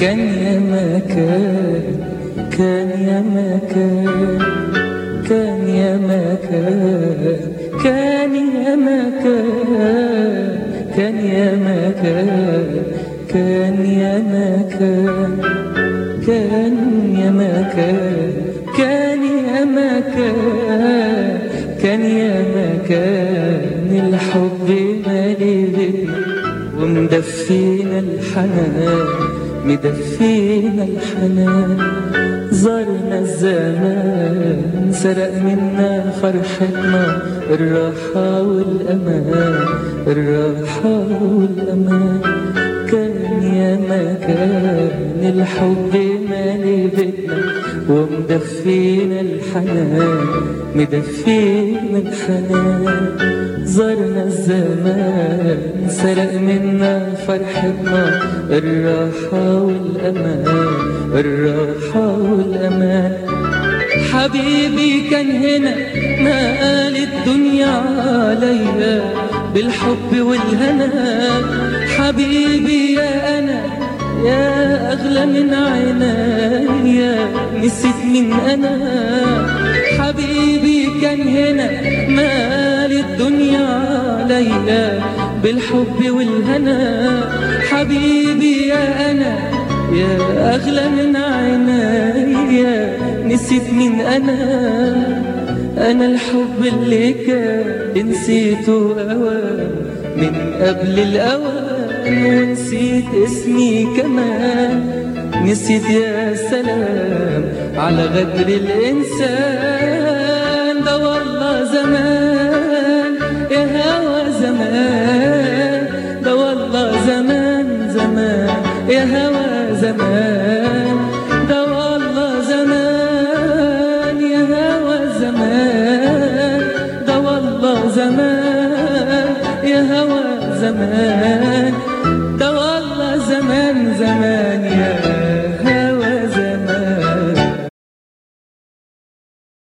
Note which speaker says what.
Speaker 1: كان يا مكان، كان يا مكان، كان يا مكان، كان يا مكان، كان يا مكان، كان يا مكان، كان يا مكان، كان يا مكان، كان يا مكان الحب مالي بينا ومدفينا الحنان، مدفينا الحنان. زارنا الزمان سرق منا فرحتنا، الراحة والأمان، الراحة والأمان. كان يا مكان الحب مالي بينا ومدفينا الحنان، مدفينا الحنان. زارنا الزمان سرق منا فرحتنا، الراحة والأمان، الراحة والأمان. حبيبي كان هنا ما قال الدنيا عليا بالحب والهنا. حبيبي يا أنا يا أغلى من عنايا، نسيت من أنا. حبيبي كان هنا ما قال الدنيا عليا بالحب والهنا. حبيبي يا أنا يا أغلى من عنايا، نسيت من أنا. أنا الحب اللي كان نسيته أوان من قبل الأوان، ونسيت اسمي كمان. نسيت يا سلام على غدر الإنسان، ده والله زمان يا هوى زمان، ده والله زمان زمان يا هوى زمان، ده والله زمان يا هوى زمان، ده والله زمان يا هوى زمان، ده والله زمان زمان يا